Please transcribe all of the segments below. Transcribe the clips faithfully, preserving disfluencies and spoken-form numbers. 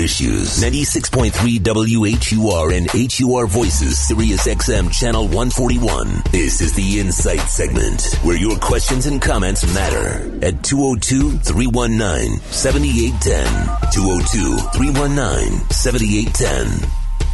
issues. ninety-six point three W H U R and H U R Voices, Sirius X M Channel one forty-one. This is the Insight segment, where your questions and comments matter. At two oh two, three one nine, seven eight one zero. two oh two, three one nine, seven eight one zero.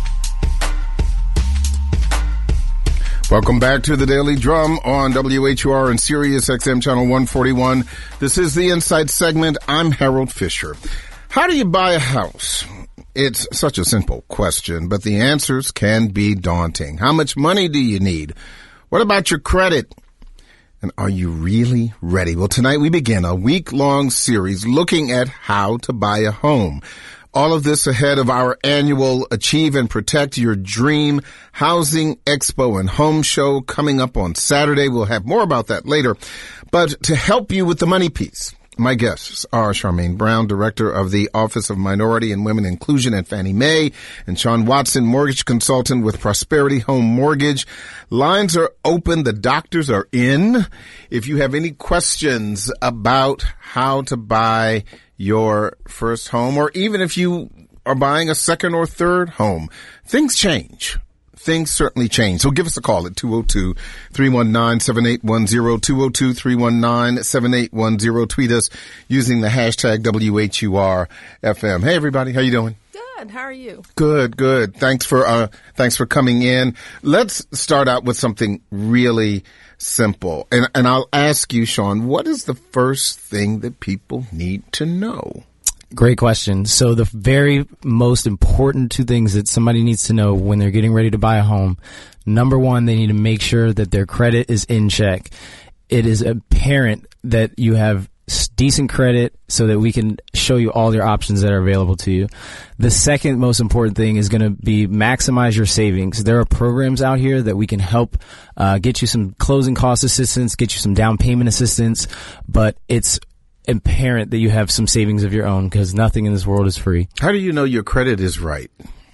Welcome back to the Daily Drum on W H U R and Sirius X M Channel one forty-one. This is the Insight segment. I'm Harold Fisher. How do you buy a house? It's such a simple question, but the answers can be daunting. How much money do you need? What about your credit? And are you really ready? Well, tonight we begin a week-long series looking at how to buy a home. All of this ahead of our annual Achieve and Protect Your Dream Housing Expo and Home Show coming up on Saturday. We'll have more about that later. But to help you with the money piece, my guests are Charmaine Brown, Director of the Office of Minority and Women Inclusion at Fannie Mae, and Sean Watson, Mortgage Consultant with Prosperity Home Mortgage. Lines are open. The doctors are in. If you have any questions about how to buy your first home, or even if you are buying a second or third home, things change. Things certainly change. So give us a call at two oh two, three one nine, seven eight one zero, two oh two, three one nine, seven eight one zero. Tweet us using the hashtag W H U R F M. Hey, everybody. How you doing? Good. How are you? Good, good. Thanks for, uh, thanks for coming in. Let's start out with something really simple. And, and I'll ask you, Sean, what is the first thing that people need to know? Great question. So the very most important two things that somebody needs to know when they're getting ready to buy a home, number one, they need to make sure that their credit is in check. It is apparent that you have decent credit so that we can show you all your options that are available to you. The second most important thing is going to be maximize your savings. There are programs out here that we can help uh, get you some closing cost assistance, get you some down payment assistance, but it's apparent that you have some savings of your own because nothing in this world is free. How do you know your credit is right?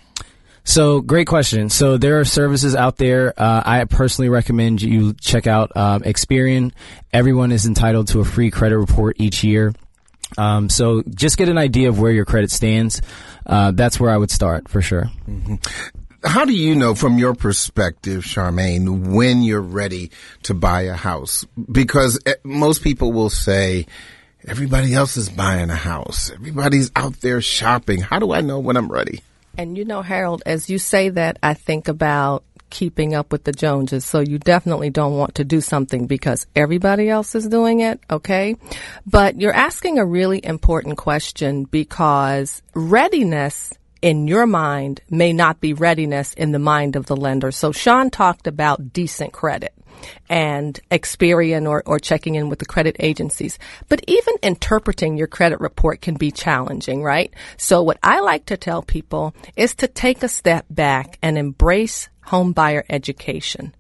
So, great question. So, there are services out there. Uh, I personally recommend you check out um, Experian. Everyone is entitled to a free credit report each year. Um, so, just get an idea of where your credit stands. Uh, that's where I would start for sure. Mm-hmm. How do you know, from your perspective, Charmaine, when you're ready to buy a house? Because most people will say, everybody else is buying a house. Everybody's out there shopping. How do I know when I'm ready? And you know, Harold, as you say that, I think about keeping up with the Joneses. So you definitely don't want to do something because everybody else is doing it, okay? But you're asking a really important question because readiness in your mind may not be readiness in the mind of the lender. So Sean talked about decent credit and Experian or, or checking in with the credit agencies. But even interpreting your credit report can be challenging, right? So what I like to tell people is to take a step back and embrace home buyer education.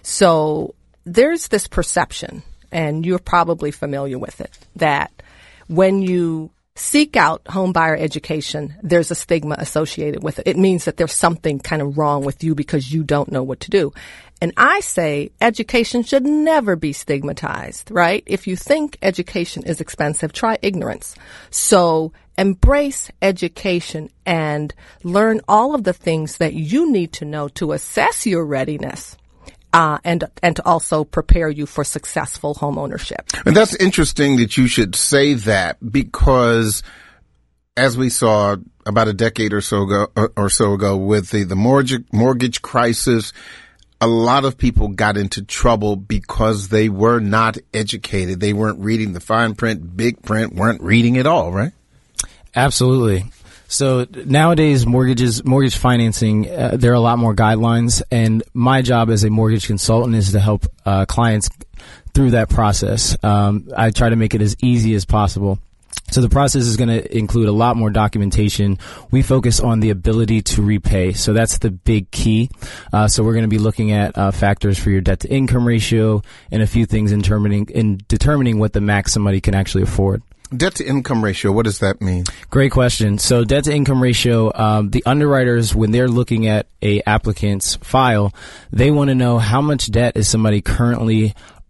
So there's this perception, and you're probably familiar with it, that when you seek out home buyer education, there's a stigma associated with it. It means that there's something kind of wrong with you because you don't know what to do. And I say education should never be stigmatized, right? If you think education is expensive, try ignorance. So embrace education and learn all of the things that you need to know to assess your readiness. Uh, and, and to also prepare you for successful home ownership. And that's interesting that you should say that because as we saw about a decade or so ago, or, or so ago with the, the mortgage, mortgage crisis, a lot of people got into trouble because they were not educated. They weren't reading the fine print, big print, weren't reading it all, right? Absolutely. So nowadays, mortgages, mortgage financing, uh, there are a lot more guidelines, and my job as a mortgage consultant is to help uh, clients through that process. Um, I try to make it as easy as possible. So the process is going to include a lot more documentation. We focus on the ability to repay. So that's the big key. Uh, so we're going to be looking at uh, factors for your debt to income ratio and a few things in determining, in determining what the max somebody can actually afford. Debt to income ratio, what does that mean? Great question. So debt to income ratio, um, the underwriters, when they're looking at a applicant's file, they want to know how much debt is somebody currently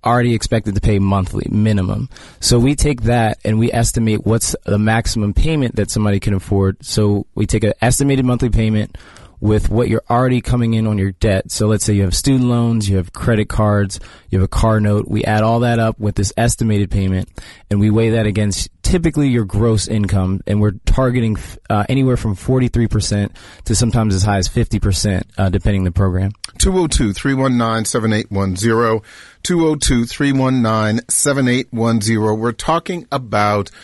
already expected to pay monthly minimum. So we take that and we estimate what's the maximum payment that somebody can afford. So we take an estimated monthly payment with what you're already coming in on your debt. So let's say you have student loans, you have credit cards, you have a car note. We add all that up with this estimated payment, and we weigh that against typically your gross income, and we're targeting uh, anywhere from forty-three percent to sometimes as high as fifty percent, uh, depending on the program. two oh two, three one nine, seven eight one zero, two oh two, three one nine, seven eight one zero. We're talking about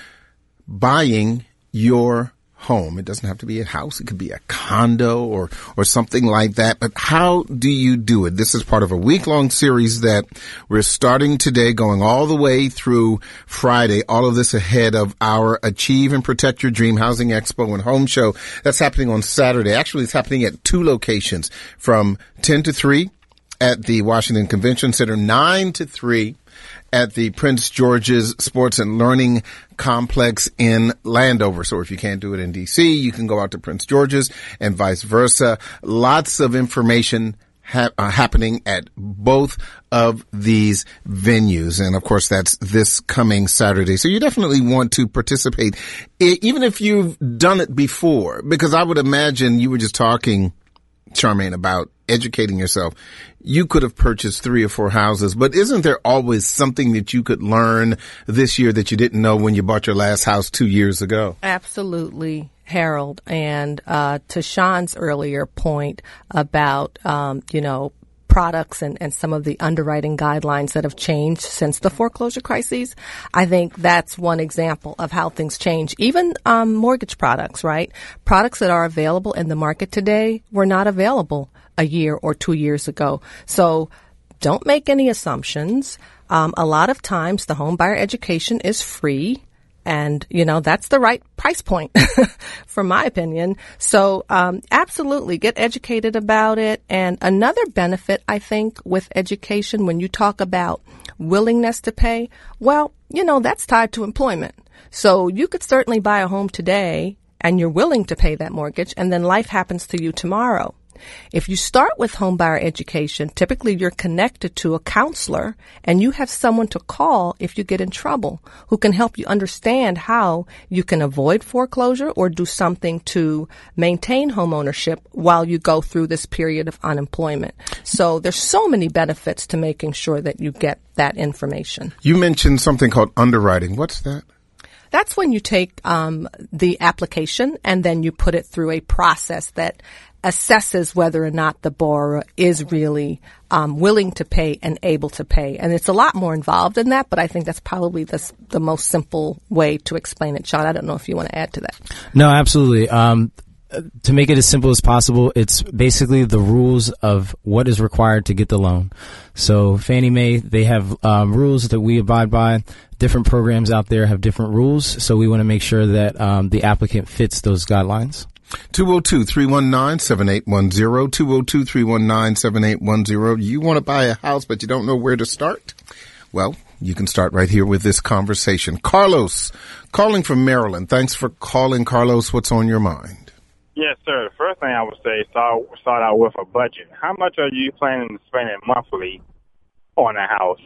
buying your home. It doesn't have to be a house. It could be a condo or, or something like that. But how do you do it? This is part of a week-long series that we're starting today, going all the way through Friday. All of this ahead of our Achieve and Protect Your Dream Housing Expo and Home Show. That's happening on Saturday. Actually, it's happening at two locations, from ten to three at the Washington Convention Center, nine to three at the Prince George's Sports and Learning Complex in Landover. So if you can't do it in D C, you can go out to Prince George's and vice versa. Lots of information ha- uh, happening at both of these venues. And of course, that's this coming Saturday. So you definitely want to participate, I- even if you've done it before, because I would imagine you were just talking, Charmaine, about educating yourself. You could have purchased three or four houses, but isn't there always something that you could learn this year that you didn't know when you bought your last house two years ago? Absolutely, Harold. And uh, to Sean's earlier point about, um, you know, products and, and some of the underwriting guidelines that have changed since the foreclosure crises, I think that's one example of how things change. Even um, mortgage products, right? Products that are available in the market today were not available a year or two years ago. So don't make any assumptions. Um, a lot of times the home buyer education is free. And, you know, that's the right price point, from my opinion. So, um, absolutely get educated about it. And another benefit, I think, with education, when you talk about willingness to pay, well, you know, that's tied to employment. So you could certainly buy a home today and you're willing to pay that mortgage, and then life happens to you tomorrow. If you start with homebuyer education, typically you're connected to a counselor and you have someone to call if you get in trouble who can help you understand how you can avoid foreclosure or do something to maintain homeownership while you go through this period of unemployment. So there's so many benefits to making sure that you get that information. You mentioned something called underwriting. What's that? That's when you take um, the application and then you put it through a process that assesses whether or not the borrower is really um, willing to pay and able to pay. And it's a lot more involved than that, but I think that's probably the, the most simple way to explain it. Sean, I don't know if you want to add to that. No, absolutely. Um, to make it as simple as possible, it's basically the rules of what is required to get the loan. So Fannie Mae, they have um, rules that we abide by. Different programs out there have different rules, so we want to make sure that um, the applicant fits those guidelines. two oh two, three one nine, seven eight one zero, two oh two, three one nine, seven eight one zero. You want to buy a house, but you don't know where to start? Well, you can start right here with this conversation. Carlos, calling from Maryland. Thanks for calling, Carlos. What's on your mind? Yes, sir. The first thing I would say, start, start out with a budget. How much are you planning to spend monthly on a house?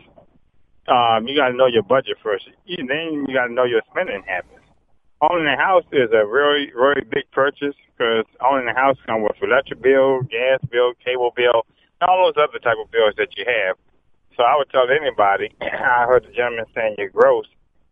Um, you got to know your budget first. You, then you got to know your spending habits. Owning a house is a really, really big purchase because owning a house comes with electric bill, gas bill, cable bill, and all those other type of bills that you have. So I would tell anybody, I heard the gentleman saying your gross,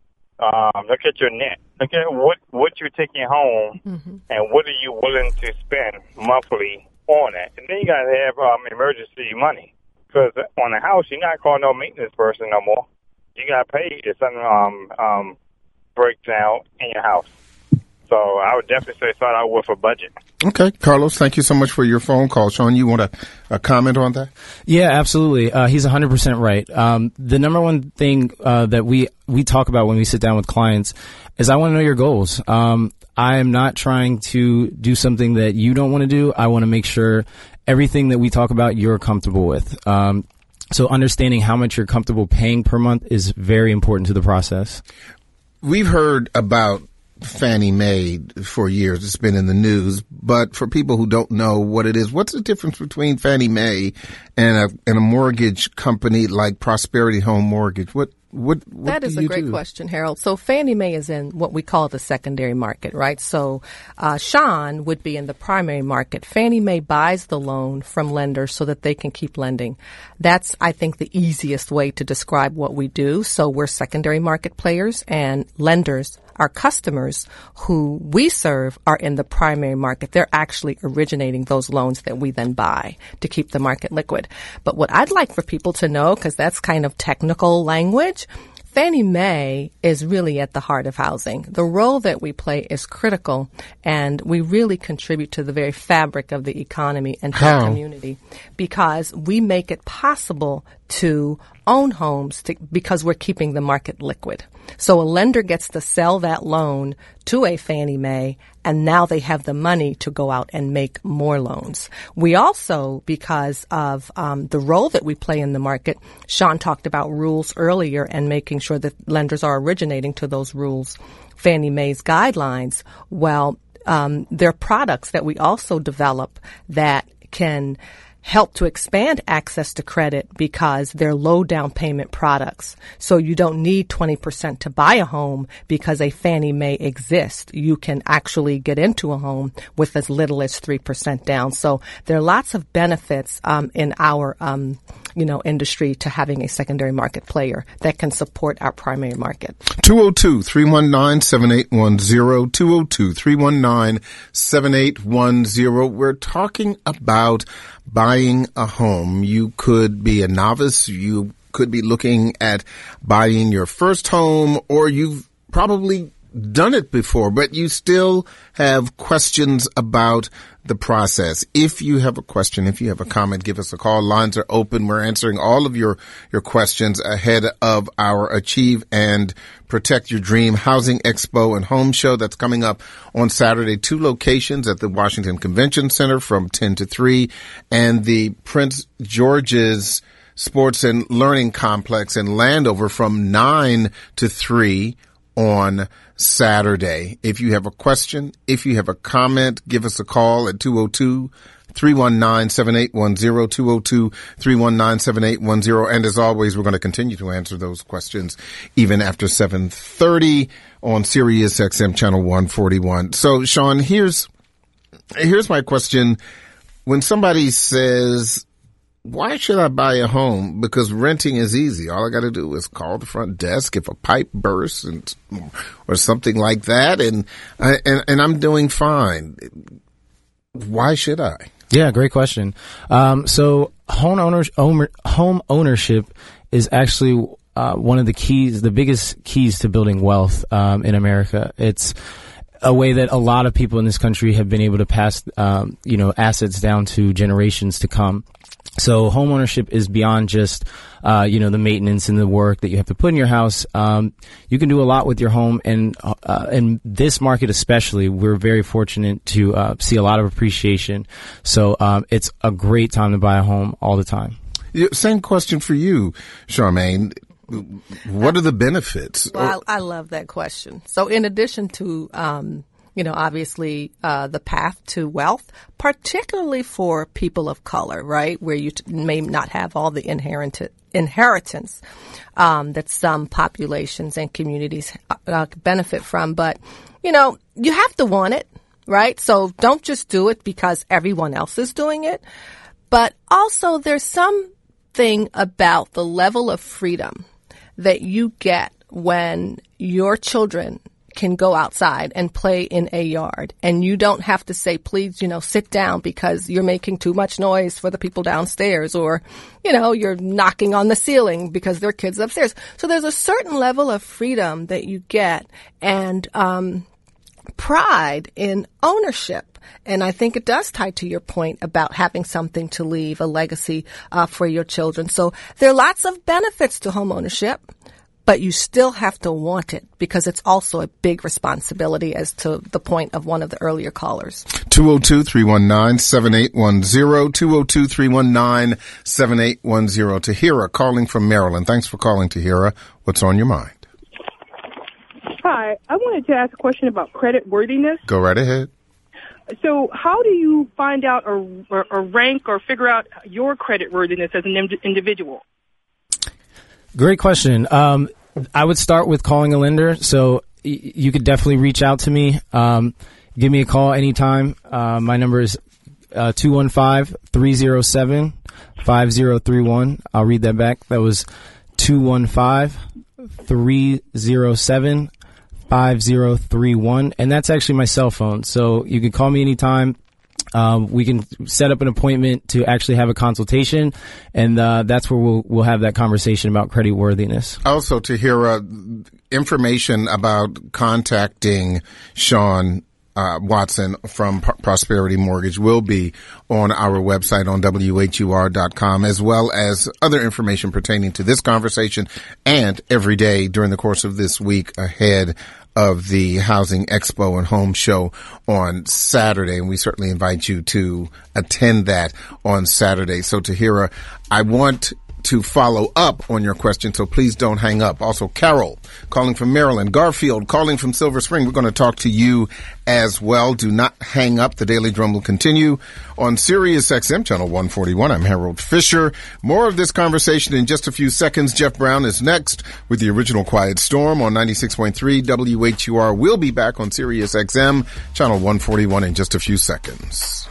um, look at your net. Look at what, what you're taking home mm-hmm. and what are you willing to spend monthly on it. And then you got to have um, emergency money because on a house, you're not calling no maintenance person no more. You got to pay if something um, um, breaks down in your house. So I would definitely say start out with a budget. Okay, Carlos, thank you so much for your phone call. Sean, you want a, a comment on that? Yeah, absolutely. Uh, he's one hundred percent right. Um, the number one thing uh, that we, we talk about when we sit down with clients is I want to know your goals. Um, I am not trying to do something that you don't want to do. I want to make sure everything that we talk about you're comfortable with. Um, so understanding how much you're comfortable paying per month is very important to the process. We've heard about Fannie Mae for years. It's been in the news. But for people who don't know what it is, what's the difference between Fannie Mae and a, and a mortgage company like Prosperity Home Mortgage? What What, what that is do a you great do? question, Harold. So Fannie Mae is in what we call the secondary market, right? So uh, Sean would be in the primary market. Fannie Mae buys the loan from lenders so that they can keep lending. That's, I think, the easiest way to describe what we do. So we're secondary market players, and lenders, our customers who we serve, are in the primary market. They're actually originating those loans that we then buy to keep the market liquid. But what I'd like for people to know, because that's kind of technical language, Fannie Mae is really at the heart of housing. The role that we play is critical, and we really contribute to the very fabric of the economy and to How? the community, because we make it possible to own homes to, because we're keeping the market liquid. So a lender gets to sell that loan to a Fannie Mae, and now they have the money to go out and make more loans. We also, because of um, the role that we play in the market, Sean talked about rules earlier and making sure that lenders are originating to those rules. Fannie Mae's guidelines, well, um, they're products that we also develop that can help to expand access to credit because they're low down payment products. So you don't need twenty percent to buy a home because a Fannie Mae exists. You can actually get into a home with as little as three percent down. So there are lots of benefits um, in our um, you know, industry to having a secondary market player that can support our primary market. two oh two, three one nine, seven eight one zero, two oh two, three one nine, seven eight one zero. We're talking about buying a home. You could be a novice. You could be looking at buying your first home, or you've probably done it before, but you still have questions about the process. If you have a question, if you have a comment, give us a call. Lines are open. We're answering all of your, your questions ahead of our Achieve and Protect Your Dream Housing Expo and Home Show that's coming up on Saturday. Two locations at the Washington Convention Center from ten to three, and the Prince George's Sports and Learning Complex in Landover from nine to three on Saturday. If you have a question, if you have a comment, give us a call at two oh two, three one nine, seven eight one zero, two oh two, three one nine, seven eight one zero. And as always, we're going to continue to answer those questions even after seven thirty on Sirius X M channel one forty-one. So, Sean, here's, here's my question. When somebody says, why should I buy a home? Because renting is easy. All I got to do is call the front desk if a pipe bursts and, or something like that, and, I, and and I'm doing fine. Why should I? Yeah, great question. Um, so home owners, owner, home ownership is actually uh, one of the keys, the biggest keys to building wealth um, in America. It's a way that a lot of people in this country have been able to pass, um, you know, assets down to generations to come. So homeownership is beyond just, uh, you know, the maintenance and the work that you have to put in your house. Um, you can do a lot with your home, and, uh, in this market especially, we're very fortunate to, uh, see a lot of appreciation. So, um, it's a great time to buy a home all the time. Same question for you, Charmaine. What are the benefits? Well, I, I love that question. So in addition to, um, you know, obviously, uh, the path to wealth, particularly for people of color, right, where you t- may not have all the inherent inheritance um, that some populations and communities uh, benefit from. But, you know, you have to want it, right? So don't just do it because everyone else is doing it. But also there's something about the level of freedom that you get when your children can go outside and play in a yard, and you don't have to say, please, you know, sit down because you're making too much noise for the people downstairs, or, you know, you're knocking on the ceiling because there are kids upstairs. So there's a certain level of freedom that you get, and um, pride in ownership. And I think it does tie to your point about having something to leave, a legacy uh, for your children. So there are lots of benefits to home ownership, but you still have to want it because it's also a big responsibility, as to the point of one of the earlier callers. two oh two, three one nine, seven eight one zero, two oh two, three one nine, seven eight one zero. Tahira calling from Maryland. Thanks for calling, Tahira. What's on your mind? Hi, Hi. I wanted to ask a question about credit worthiness. Go right ahead. So how do you find out or, or, or rank or figure out your credit worthiness as an ind- individual? Great question. Um, I would start with calling a lender. So y- you could definitely reach out to me. Um, give me a call anytime. Uh, my number is uh, two one five, three oh seven, five oh three one. I'll read that back. That was two one five, three oh seven, five oh three one. And that's actually my cell phone. So you can call me anytime. Um, we can set up an appointment to actually have a consultation, and uh, that's where we'll we'll have that conversation about credit worthiness. Also, to hear uh, information about contacting Sean uh, Watson from P- Prosperity Mortgage will be on our website on W H U R dot com, as well as other information pertaining to this conversation and every day during the course of this week ahead of the Housing Expo and Home Show on Saturday. And we certainly invite you to attend that on Saturday. So, Tahira, I want to follow up on your question, so please don't hang up. Also, Carol calling from Maryland, Garfield calling from Silver Spring. We're going to talk to you as well. Do not hang up. The Daily Drum will continue on Sirius X M Channel one forty-one. I'm Harold Fisher. More of this conversation in just a few seconds. Jeff Brown is next with the original Quiet Storm on ninety-six point three W H U R. We'll be back on Sirius X M Channel one forty-one in just a few seconds.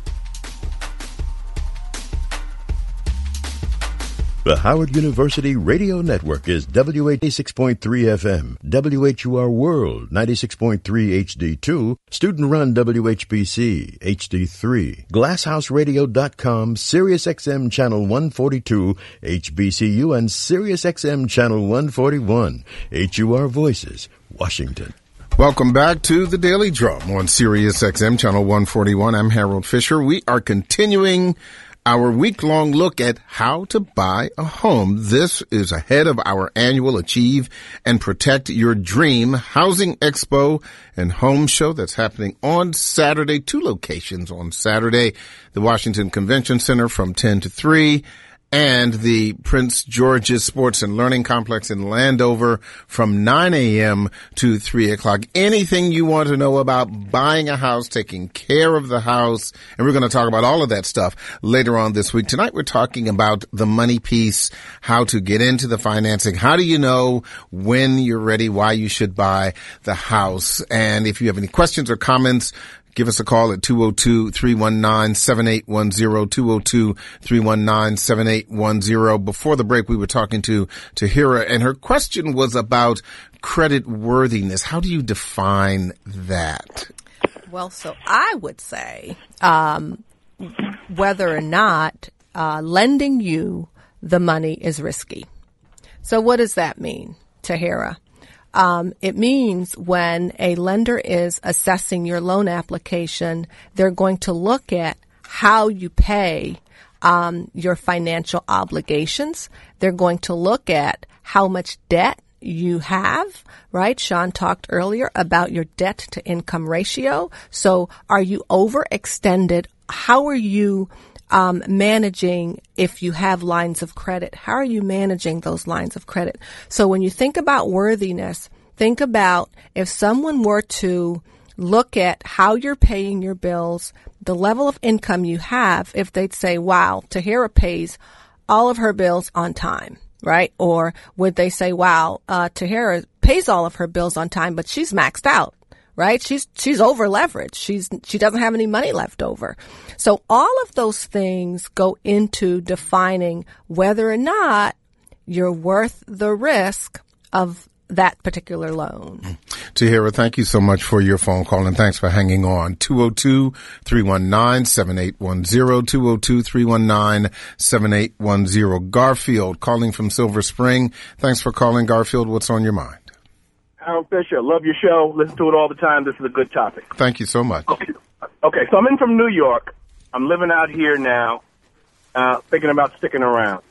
The Howard University Radio Network is W eighty-six point three F M, W H U R World ninety-six point three H D two, student-run W H B C H D three, glasshouse radio dot com, Sirius X M Channel one forty-two, H B C U, and Sirius X M Channel one forty-one, H U R Voices, Washington. Welcome back to the Daily Drum on Sirius X M Channel one forty-one. I'm Harold Fisher. We are continuing our week-long look at how to buy a home. This is ahead of our annual Achieve and Protect Your Dream Housing Expo and Home Show that's happening on Saturday. Two locations on Saturday, the Washington Convention Center from ten to three, and the Prince George's Sports and Learning Complex in Landover from nine a.m. to three o'clock. Anything you want to know about buying a house, taking care of the house, and we're going to talk about all of that stuff later on this week. Tonight we're talking about the money piece, how to get into the financing. How do you know when you're ready, why you should buy the house? And if you have any questions or comments, give us a call at two oh two, three one nine, seven eight one zero, two oh two, three one nine, seven eight one zero. Before the break, we were talking to Tahira, and her question was about credit worthiness. How do you define that? Well, so I would say um, whether or not uh, lending you the money is risky. So what does that mean, Tahira? Um, it means when a lender is assessing your loan application, they're going to look at how you pay um, your financial obligations. They're going to look at how much debt you have, right? Sean talked earlier about your debt to income ratio. So are you overextended? How are you Um, managing if you have lines of credit? How are you managing those lines of credit? So when you think about worthiness, think about if someone were to look at how you're paying your bills, the level of income you have, if they'd say, wow, Tahira pays all of her bills on time, right? Or would they say, wow, uh, Tahira pays all of her bills on time, but she's maxed out. Right? She's, she's over leveraged. She's, she doesn't have any money left over. So all of those things go into defining whether or not you're worth the risk of that particular loan. Tahira, thank you so much for your phone call, and thanks for hanging on. two oh two, three one nine, seven eight one zero, two oh two, three one nine, seven eight one zero. Garfield calling from Silver Spring. Thanks for calling, Garfield. What's on your mind? Harold Fisher, love your show. Listen to it all the time. This is a good topic. Thank you so much. Okay, okay so I'm in from New York. I'm living out here now, uh, thinking about sticking around.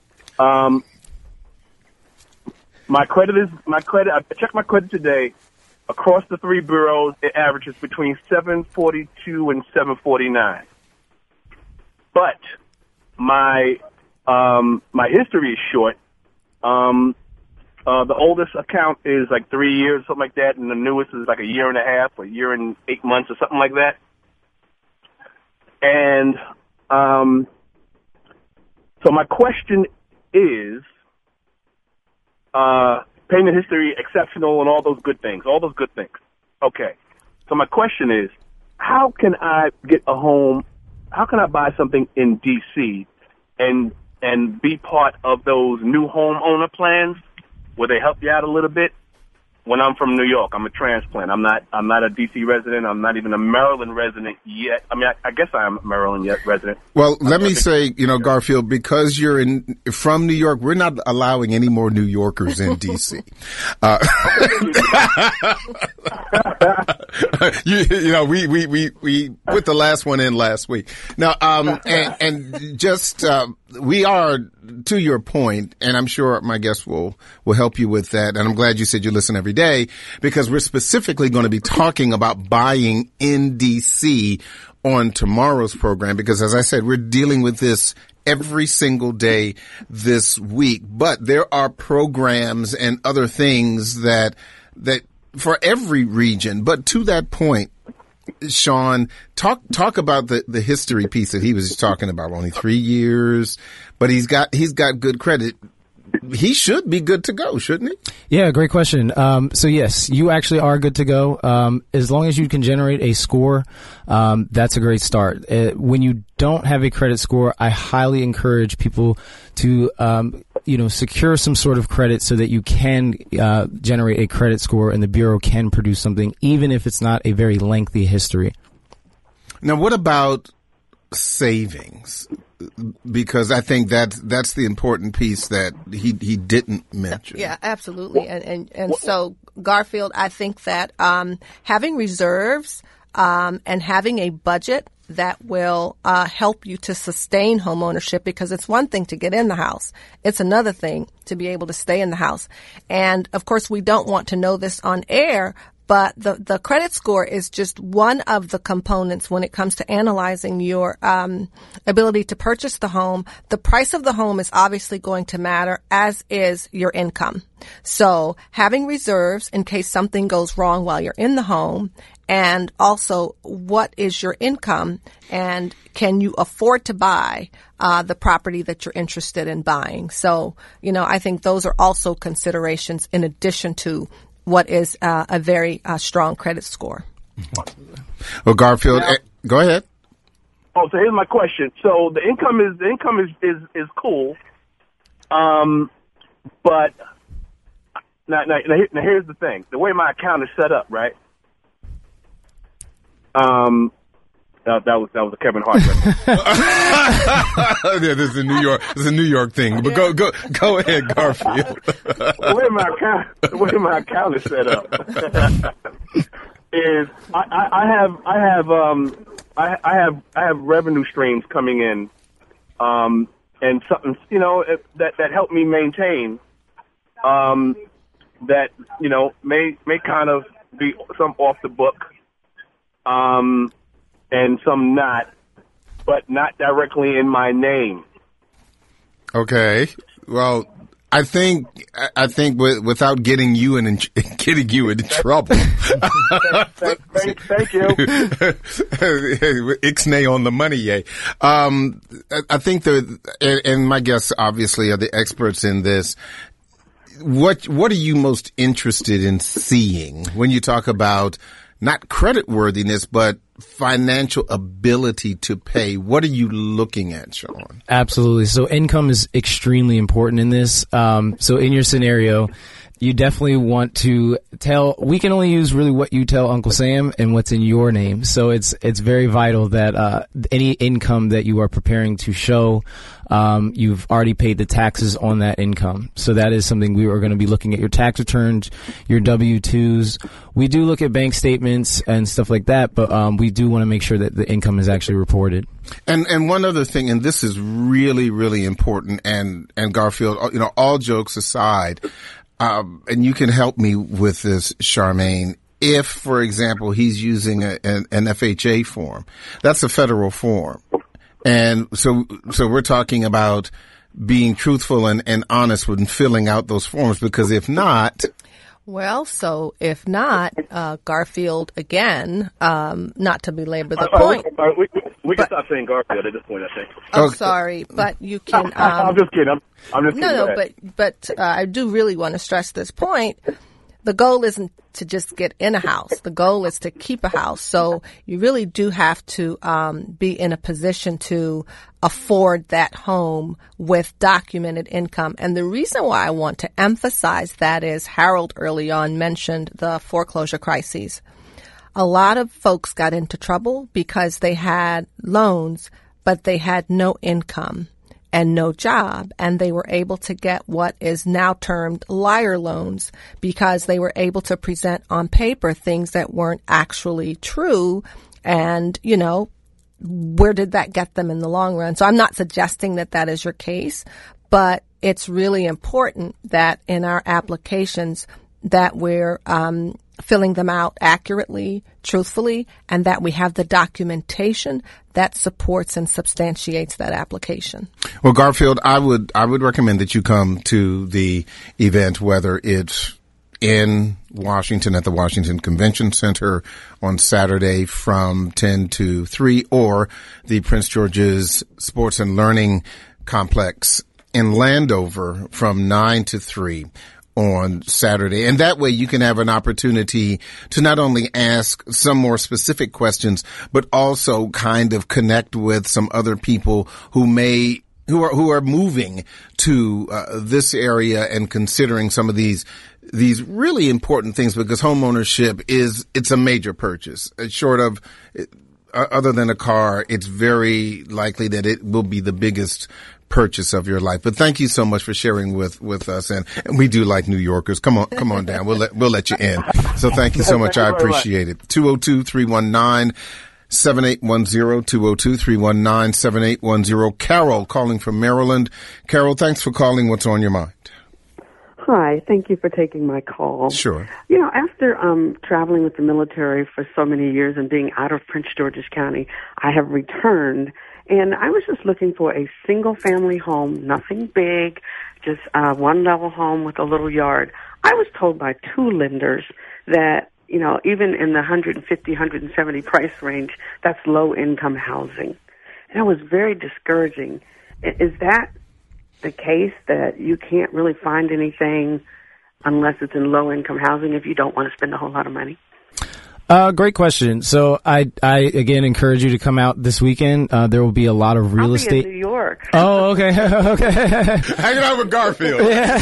Um, my credit is my credit. I checked my credit today. Across the three bureaus, it averages between seven forty-two and seven forty-nine. But my um, my history is short. Um, Uh, the oldest account is like three years, something like that, and the newest is like a year and a half, a year and eight months, or something like that. And um, so my question is, uh, payment history exceptional and all those good things, all those good things. Okay. So my question is, how can I get a home? How can I buy something in D C and and be part of those new homeowner plans where they help you out a little bit? When I'm from New York, I'm a transplant. I'm not. I'm not a D C resident. I'm not even a Maryland resident yet. I mean, I, I guess I am a Maryland yet resident. Well, let me say, you know, Garfield, because you're in from New York, we're not allowing any more New Yorkers in D C. Uh, you, you know, we, we, we, we put the last one in last week. Now, um, and, and just, uh, we are, to your point, and I'm sure my guest will, will help you with that. And I'm glad you said you listen every day, because we're specifically going to be talking about buying in D C on tomorrow's program, because as I said, we're dealing with this every single day this week. But there are programs and other things that, that for every region. But to that point, Sean, talk talk about the, the history piece that he was talking about. Only three years, but he's got he's got good credit. He should be good to go, shouldn't he? Yeah, great question. Um, so yes, you actually are good to go. Um, as long as you can generate a score, um, that's a great start. Uh, when you don't have a credit score, I highly encourage people to, um, you know, secure some sort of credit so that you can, uh, generate a credit score and the Bureau can produce something, even if it's not a very lengthy history. Now, what about savings? Because I think that's that's the important piece that he he didn't mention. Yeah, absolutely. And and, and so, Garfield, I think that um, having reserves um, and having a budget that will uh, help you to sustain home ownership, because it's one thing to get in the house. It's another thing to be able to stay in the house. And, of course, we don't want to know this on air, but the, the credit score is just one of the components when it comes to analyzing your um, ability to purchase the home. The price of the home is obviously going to matter, as is your income. So having reserves in case something goes wrong while you're in the home, and also what is your income, and can you afford to buy uh, the property that you're interested in buying. So, you know, I think those are also considerations in addition to what is uh, a very uh, strong credit score. Well, Garfield, now, eh, go ahead. Oh, so here's my question. So the income is the income is is, is cool, um, but now, now, now here's the thing: the way my account is set up, right? Um, that, that was that was a Kevin Hart reference. Yeah, this is a New York, this is a New York thing. But go go go ahead, Garfield. The way my account, the way my account is set up is I, I, I have I have um I, I have I have revenue streams coming in, um and something you know that that help me maintain, um that you know may may kind of be some off the book, um and some not, but not directly in my name. Okay. Well, I think I think with, without getting you in getting you in trouble. thank, thank, thank you. Ixnay on the money, yay. Um, I think the and, and my guests obviously are the experts in this. What what are you most interested in seeing when you talk about not creditworthiness, but financial ability to pay? What are you looking at, Sean? Absolutely. So income is extremely important in this. Um, so in your scenario, you definitely want to tell, we can only use really what you tell Uncle Sam and what's in your name. So it's, it's very vital that, uh, any income that you are preparing to show, um, you've already paid the taxes on that income. So that is something we are going to be looking at: your tax returns, your W two's. We do look at bank statements and stuff like that, but, um, we do want to make sure that the income is actually reported. And, and one other thing, and this is really, really important, and, and Garfield, you know, all jokes aside, Um, and you can help me with this, Charmaine. If, for example, he's using a, an, an F H A form, that's a federal form. And so, so we're talking about being truthful and, and honest when filling out those forms? Because if not... Well, so if not, uh, Garfield, again, um, not to belabor the Uh, point. uh, we we, we can but, stop saying Garfield at this point, I think. Oh, Okay. sorry, but you can... Um, I'm just kidding. I'm, I'm just kidding. No, Go no, ahead. but, but uh, I do really want to stress this point. The goal isn't to just get in a house. The goal is to keep a house. So you really do have to um, be in a position to afford that home with documented income. And the reason why I want to emphasize that is Harold early on mentioned the foreclosure crises. A lot of folks got into trouble because they had loans, but they had no income and no job, and they were able to get what is now termed liar loans because they were able to present on paper things that weren't actually true. And, you know, where did that get them in the long run? So I'm not suggesting that that is your case, but it's really important that in our applications that we're um, filling them out accurately, truthfully, and that we have the documentation that supports and substantiates that application. Well, Garfield, I would I would recommend that you come to the event, whether it's in Washington at the Washington Convention Center on Saturday from ten to three, or the Prince George's Sports and Learning Complex in Landover from nine to three. On Saturday. And that way you can have an opportunity to not only ask some more specific questions, but also kind of connect with some other people who may, who are, who are moving to uh, this area and considering some of these, these really important things, because homeownership is, it's a major purchase. It's short of, uh, other than a car, it's very likely that it will be the biggest purchase of your life. But thank you so much for sharing with, with us. And, and we do like New Yorkers. Come on, come on down. We'll let, we'll let you in. So thank you so much. I appreciate it. two oh two, three one nine, seven eight one zero, two oh two, three one nine, seven eight one zero. Carol calling from Maryland. Carol, thanks for calling. What's on your mind? Hi, thank you for taking my call. Sure. You know, after um traveling with the military for so many years and being out of Prince George's County, I have returned. And I was just looking for a single-family home, nothing big, just a one-level home with a little yard. I was told by two lenders that, you know, even in the one fifty, one seventy price range, that's low-income housing. And that was very discouraging. Is that the case, that you can't really find anything unless it's in low-income housing if you don't want to spend a whole lot of money? Uh, great question. So I, I again encourage you to come out this weekend. Uh, there will be a lot of real I'll estate. be in New York. Oh, okay, okay. Hanging out with Garfield.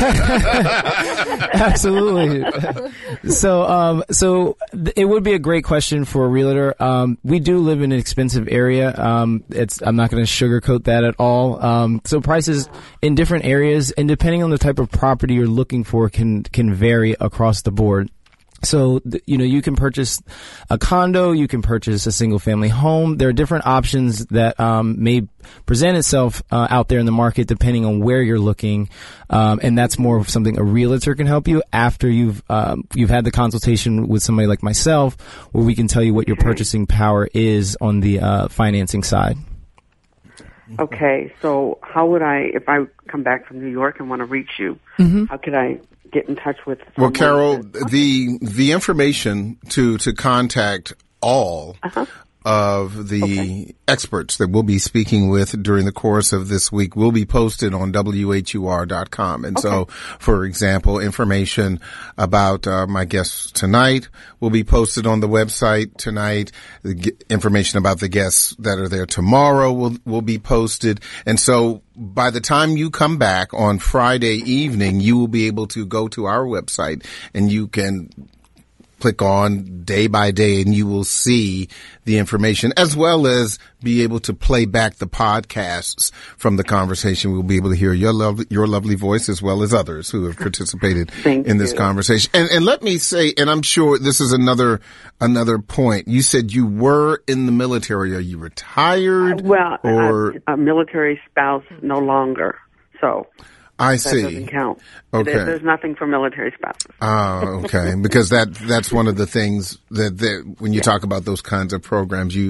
Yeah. Absolutely. So, um, so th- it would be a great question for a realtor. Um, we do live in an expensive area. Um, it's, I'm not going to sugarcoat that at all. Um, so prices in different areas and depending on the type of property you're looking for can, can vary across the board. So, you know, you can purchase a condo, you can purchase a single family home. There are different options that, um, may present itself, uh, out there in the market depending on where you're looking. Um, and that's more of something a realtor can help you after you've, um, you've had the consultation with somebody like myself, where we can tell you what your purchasing power is on the, uh, financing side. Okay, so how would I, if I come back from New York and want to reach you, Mm-hmm. how could I get in touch with Well, someone Carol, that- the the information to to contact all Uh-huh. of the Okay. experts that we'll be speaking with during the course of this week will be posted on W H U R dot com. And so, for example, information about uh, my guests tonight will be posted on the website tonight. The g- information about the guests that are there tomorrow will will be posted. And so, by the time you come back on Friday evening, you will be able to go to our website and you can click on day by day and you will see the information, as well as be able to play back the podcasts from the conversation. We'll be able to hear your lovely, your lovely voice, as well as others who have participated Thank in this you. conversation. And, and let me say, and I'm sure this is another, another point. You said you were in the military. Are you retired? Well, or a, a military spouse no longer, so I that see. doesn't count. Okay. There, there's nothing for military spouses. Oh, okay. Because that, that's one of the things that, that when you talk about those kinds of programs, you,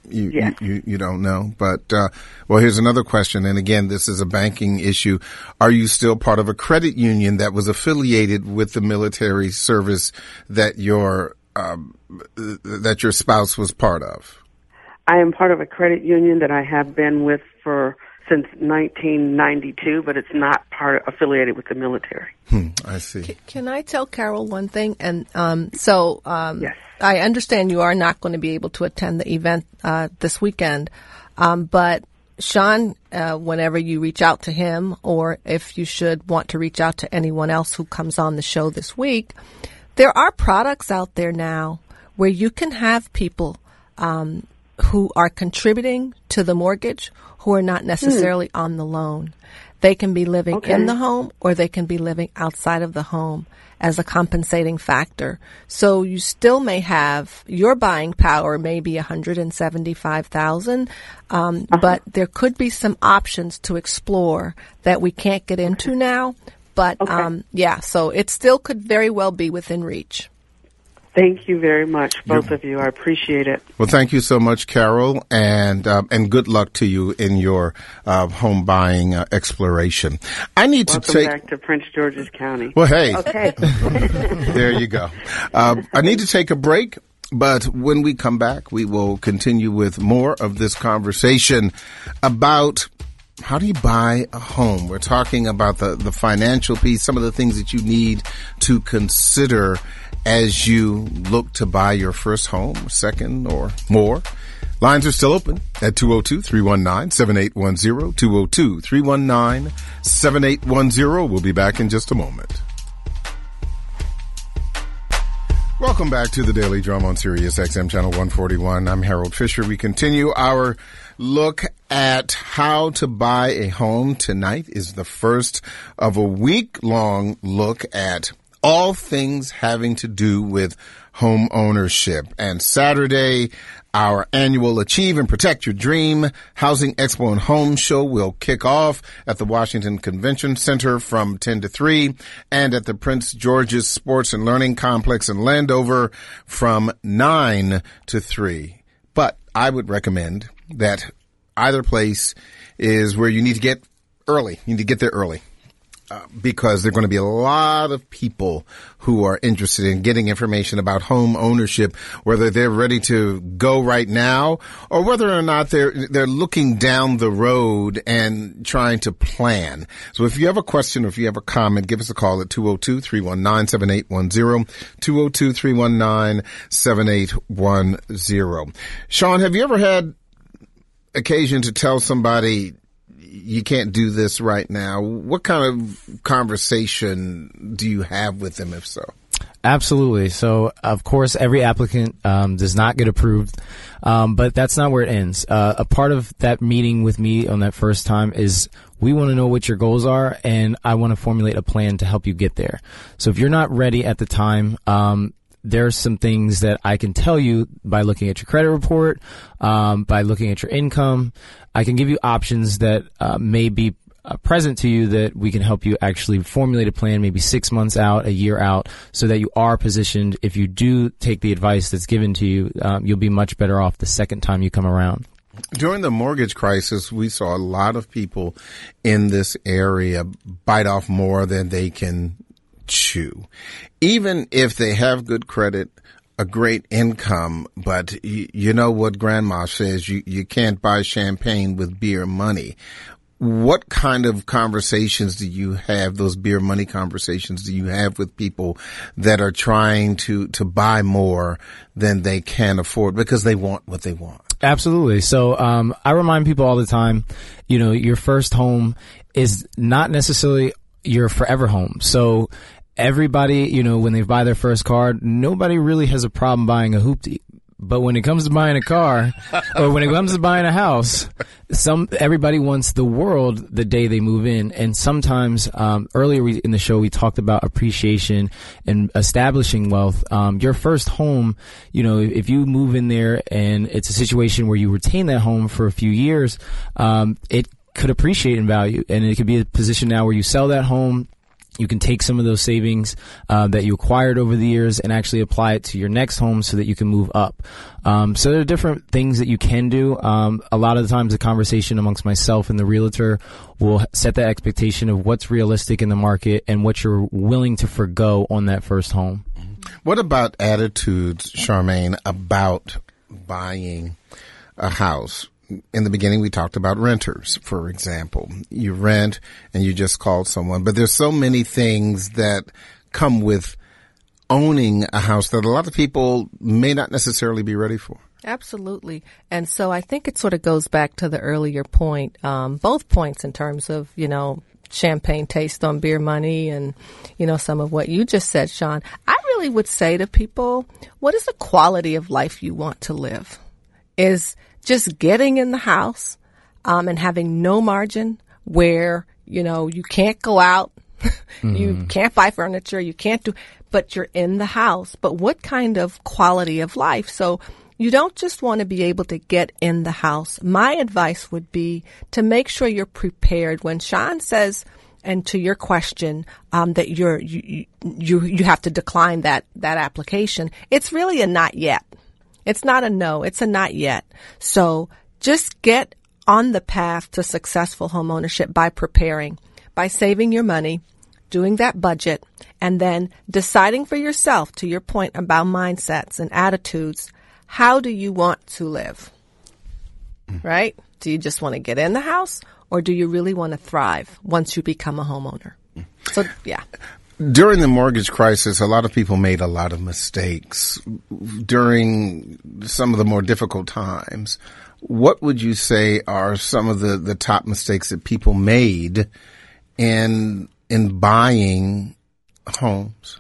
You, Yes. you, you, you don't know. But, uh, well, here's another question. And again, this is a banking issue. Are you still part of a credit union that was affiliated with the military service that your, um, that your spouse was part of? I am part of a credit union that I have been with for since nineteen ninety-two, but it's not part affiliated with the military. Hmm, I see. Can, can I tell Carol one thing? And um, so um, Yes. I understand you are not going to be able to attend the event uh, this weekend, um, but Sean, uh, whenever you reach out to him, or if you should want to reach out to anyone else who comes on the show this week, there are products out there now where you can have people um, who are contributing to the mortgage who are not necessarily mm. on the loan. They can be living okay. in the home, or they can be living outside of the home as a compensating factor. So you still may have your buying power may be one hundred seventy-five thousand dollars, um, uh-huh. but there could be some options to explore that we can't get into okay. now. But okay. um, yeah, so it still could very well be within reach. Thank you very much, both You're, of you. I appreciate it. Well, thank you so much, Carol, and uh, and good luck to you in your uh, home buying uh, exploration. I need Welcome to take back to Prince George's County. Well, hey, okay, there you go. Uh, I need to take a break, but when we come back, we will continue with more of this conversation about how do you buy a home. We're talking about the the financial piece, some of the things that you need to consider as you look to buy your first home, second, or more. Lines are still open at two oh two, three one nine, seven eight one zero, two oh two, three one nine, seven eight one zero. We'll be back in just a moment. Welcome back to the Daily Drum on Sirius X M Channel one forty-one. I'm Harold Fisher. We continue our look at how to buy a home. Tonight is the first of a week-long look at all things having to do with home ownership. And Saturday, our annual Achieve and Protect Your Dream Housing Expo and Home Show will kick off at the Washington Convention Center from ten to three and at the Prince George's Sports and Learning Complex in Landover from nine to three. But I would recommend that either place is where you need to get early. You need to get there early. Uh, because there are going to be a lot of people who are interested in getting information about home ownership, whether they're ready to go right now or whether or not they're they're looking down the road and trying to plan. So if you have a question or if you have a comment, give us a call at two oh two, three one nine, seven eight one zero, two oh two, three one nine, seven eight one zero. Sean, have you ever had occasion to tell somebody you can't do this right now? What kind of conversation do you have with them, if so? Absolutely. So, of course, every applicant um, does not get approved, um, but that's not where it ends. Uh, a part of that meeting with me on that first time is we want to know what your goals are, and I want to formulate a plan to help you get there. So if you're not ready at the time, um, there's some things that I can tell you by looking at your credit report, um, by looking at your income. I can give you options that uh, may be uh, present to you that we can help you actually formulate a plan maybe six months out, a year out, so that you are positioned. If you do take the advice that's given to you, um, you'll be much better off the second time you come around. During the mortgage crisis, we saw a lot of people in this area bite off more than they can chew. Even if they have good credit, a great income, but you, you know what grandma says, you, you can't buy champagne with beer money. What kind of conversations do you have, those beer money conversations do you have with people that are trying to, to buy more than they can afford because they want what they want? Absolutely. So um, I remind people all the time, you know, your first home is not necessarily your forever home. So everybody, you know, when they buy their first car, nobody really has a problem buying a hoopty. But when it comes to buying a car or when it comes to buying a house, some everybody wants the world the day they move in. And sometimes um, earlier we, in the show, we talked about appreciation and establishing wealth. Um, your first home, you know, if you move in there and it's a situation where you retain that home for a few years, um, it could appreciate in value. And it could be a position now where you sell that home. You can take some of those savings uh, that you acquired over the years and actually apply it to your next home so that you can move up. Um, so there are different things that you can do. Um, a lot of the times the conversation amongst myself and the realtor will set the expectation of what's realistic in the market and what you're willing to forgo on that first home. What about attitudes, Charmaine, about buying a house? In the beginning, we talked about renters, for example. You rent and you just called someone, but there's so many things that come with owning a house that a lot of people may not necessarily be ready for. Absolutely. And so I think it sort of goes back to the earlier point, um, both points in terms of, you know, champagne taste on beer money and, you know, some of what you just said, Sean. I really would say to people, what is the quality of life you want to live? Is just getting in the house um, and having no margin where, you know, you can't go out, mm. you can't buy furniture, you can't do, but you're in the house. But what kind of quality of life? So you don't just want to be able to get in the house. My advice would be to make sure you're prepared. When Sean says, and to your question, um, that you're, you, you, you have to decline that, that application, it's really a not yet. It's not a no, it's a not yet. So just get on the path to successful homeownership by preparing, by saving your money, doing that budget, and then deciding for yourself, to your point about mindsets and attitudes, how do you want to live? Right? Do you just want to get in the house, or do you really want to thrive once you become a homeowner? So, yeah. During the mortgage crisis, a lot of people made a lot of mistakes. During some of the more difficult times, what would you say are some of the, the top mistakes that people made in in buying homes?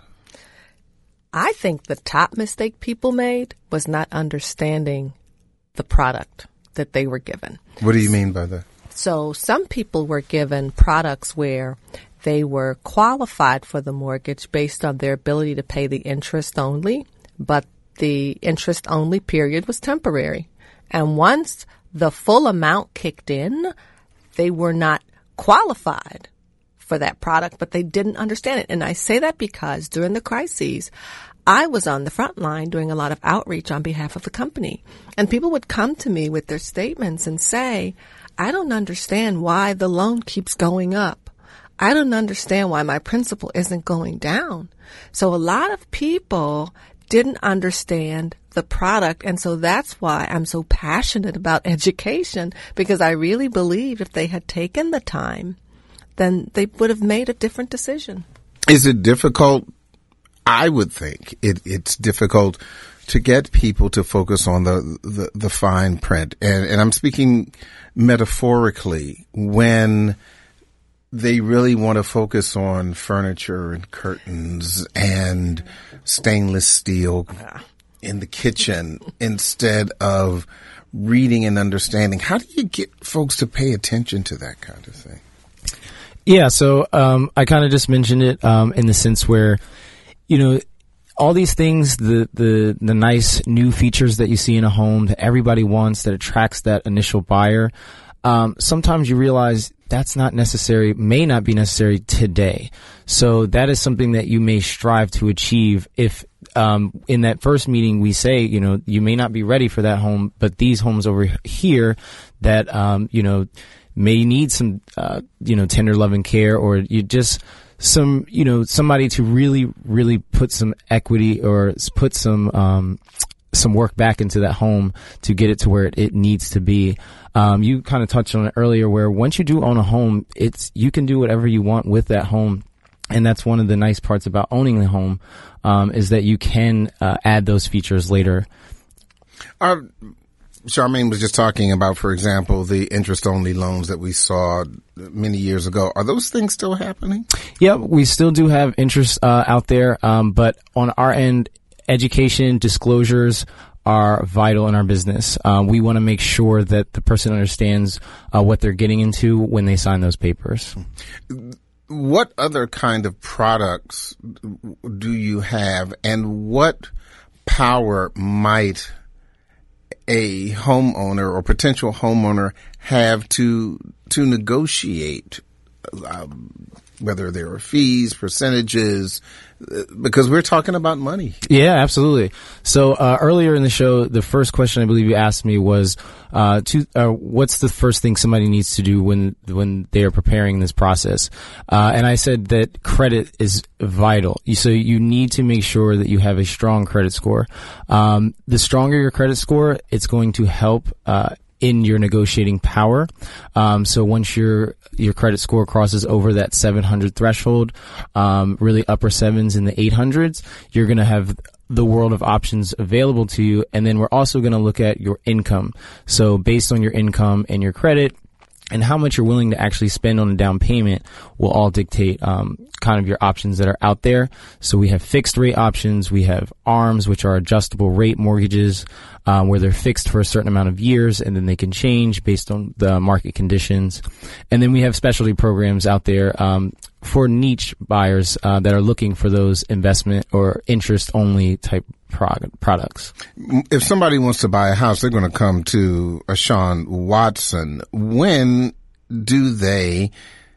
I think the top mistake people made was not understanding the product that they were given. What do you mean by that? So some people were given products where they were qualified for the mortgage based on their ability to pay the interest only, but the interest only period was temporary. And once the full amount kicked in, they were not qualified for that product, but they didn't understand it. And I say that because during the crises, I was on the front line doing a lot of outreach on behalf of the company. And people would come to me with their statements and say, I don't understand why the loan keeps going up. I don't understand why my principal isn't going down. So a lot of people didn't understand the product. And so that's why I'm so passionate about education, because I really believe if they had taken the time, then they would have made a different decision. Is it difficult? I would think it, it's difficult to get people to focus on the, the, the fine print. And, and I'm speaking metaphorically when they really want to focus on furniture and curtains and stainless steel in the kitchen instead of reading and understanding. How do you get folks to pay attention to that kind of thing? Yeah, so um, I kind of just mentioned it um, in the sense where, you know, all these things, the, the, the nice new features that you see in a home that everybody wants, that attracts that initial buyer, um, sometimes you realize that's not necessary, may not be necessary today. So that is something that you may strive to achieve if um, in that first meeting we say, you know, you may not be ready for that home, but these homes over here that, um, you know, may need some, uh, you know, tender love and care, or you just some, you know, somebody to really, really put some equity or put some, um, some work back into that home to get it to where it, it needs to be. Um, you kind of touched on it earlier where once you do own a home, it's, you can do whatever you want with that home. And that's one of the nice parts about owning the home, um, is that you can, uh, add those features later. Our, Charmaine was just talking about, for example, the interest-only loans that we saw many years ago. Are those things still happening? Yeah, we still do have interest uh, out there, um, but on our end, education, disclosures are vital in our business. Uh, we want to make sure that the person understands uh, what they're getting into when they sign those papers. What other kind of products do you have, and what power might a homeowner or potential homeowner have to to negotiate um, whether there are fees, percentages, because we're talking about money. Yeah, absolutely. So uh, earlier in the show, the first question I believe you asked me was, uh, to, uh, what's the first thing somebody needs to do when when they are preparing this process? Uh, and I said that credit is vital. So you need to make sure that you have a strong credit score. Um, the stronger your credit score, it's going to help uh, in your negotiating power. Um, so once your your credit score crosses over that seven hundred threshold, um, really upper sevens in the eight hundreds, you're going to have the world of options available to you. And then we're also going to look at your income. So based on your income and your credit and how much you're willing to actually spend on a down payment will all dictate um, kind of your options that are out there. So we have fixed rate options. We have ARMs, which are adjustable rate mortgages, um, where they're fixed for a certain amount of years and then they can change based on the market conditions. And then we have specialty programs out there um, for niche buyers uh, that are looking for those investment or interest only type product, products. If somebody wants to buy a house, they're going to come to a Sean Watson. When do they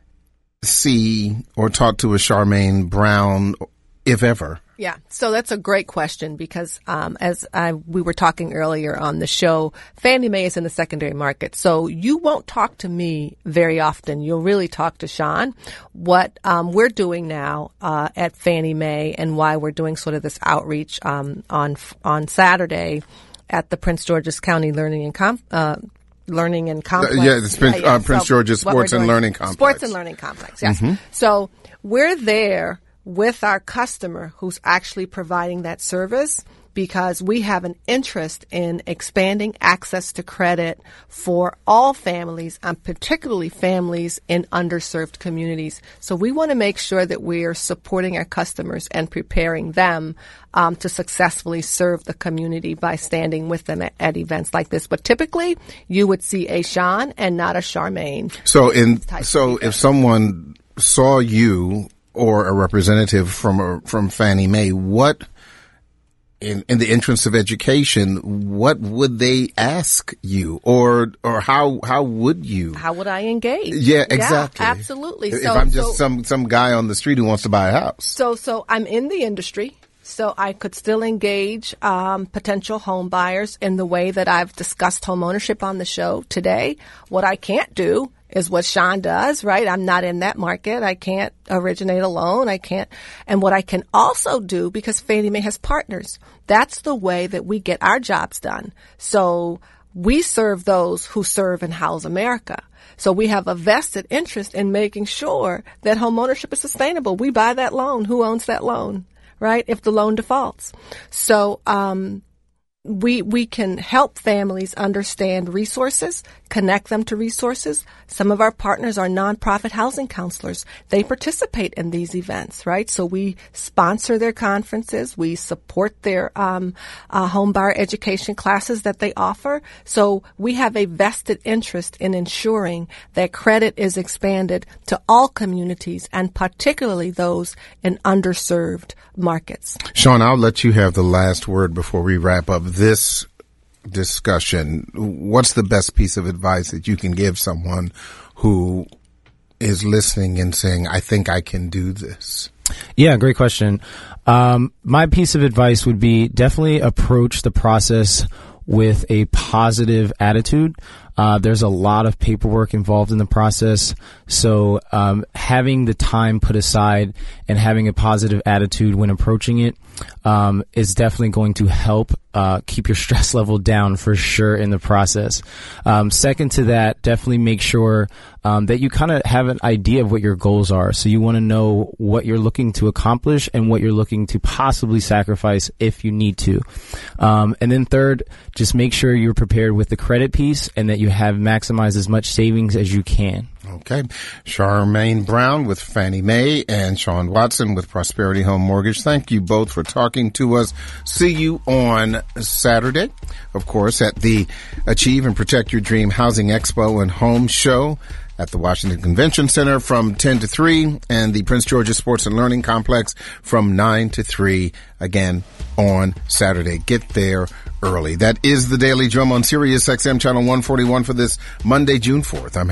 see or talk to a Charmaine Brown, if ever? Yeah, so that's a great question because um, as I, we were talking earlier on the show, Fannie Mae is in the secondary market. So you won't talk to me very often. You'll really talk to Sean. What um, we're doing now uh, at Fannie Mae and why we're doing sort of this outreach um, on on Saturday at the Prince George's County Learning and Com- uh, Learning and Complex. Uh, yeah, it's Prince, yeah, yeah. Uh, Prince so George's Sports and Learning Complex. Sports and Learning Complex, yes. Mm-hmm. So we're there with our customer who's actually providing that service because we have an interest in expanding access to credit for all families and particularly families in underserved communities. So we want to make sure that we are supporting our customers and preparing them um, to successfully serve the community by standing with them at, at events like this. But typically, you would see a Sean and not a Charmaine. So in so if someone saw you or a representative from a, from Fannie Mae, what, in, in the interest of education, what would they ask you, or or how how would you? How would I engage? Yeah, exactly. Yeah, absolutely. If so, I'm just so, some some guy on the street who wants to buy a house. So so I'm in the industry. So I could still engage um, potential home buyers in the way that I've discussed home ownership on the show today. What I can't do is what Sean does, right? I'm not in that market. I can't originate a loan. I can't. And what I can also do, because Fannie Mae has partners, that's the way that we get our jobs done. So we serve those who serve and house America. So we have a vested interest in making sure that home ownership is sustainable. We buy that loan. Who owns that loan, right? If the loan defaults. So, um, We we can help families understand resources, connect them to resources. Some of our partners are nonprofit housing counselors. They participate in these events, right? So we sponsor their conferences. We support their um, uh, home buyer education classes that they offer. So we have a vested interest in ensuring that credit is expanded to all communities and particularly those in underserved markets. Sean, I'll let you have the last word before we wrap up this discussion. What's the best piece of advice that you can give someone who is listening and saying, I think I can do this? Yeah, great question. Um, my piece of advice would be definitely approach the process with a positive attitude. Uh, there's a lot of paperwork involved in the process. So um, having the time put aside and having a positive attitude when approaching it um, is definitely going to help uh, keep your stress level down for sure in the process. Um, second to that, definitely make sure um, that you kind of have an idea of what your goals are. So you want to know what you're looking to accomplish and what you're looking to possibly sacrifice if you need to. Um, and then third, just make sure you're prepared with the credit piece and that you have maximized as much savings as you can. Okay. Charmaine Brown with Fannie Mae and Sean Watson with Prosperity Home Mortgage. Thank you both for talking to us. See you on Saturday, of course, at the Achieve and Protect Your Dream Housing Expo and Home Show at the Washington Convention Center from ten to three and the Prince George's Sports and Learning Complex from nine to three, again, on Saturday. Get there early. That is the Daily Drum on Sirius X M Channel one forty-one for this Monday, June fourth. I'm